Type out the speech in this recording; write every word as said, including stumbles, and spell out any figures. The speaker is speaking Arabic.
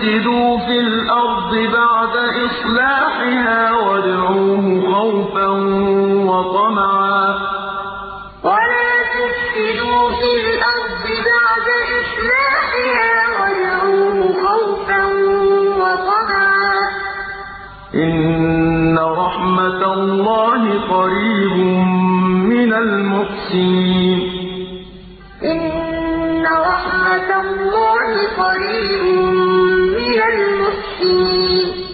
تفسدوا في الأرض بعد إصلاحها وادعوه خوفا وطمعا ولا تفسدوا في الأرض بعد إصلاحها وادعوه خوفا وطمعا إن رحمة الله قريب من المحسنين إن رحمة الله قريب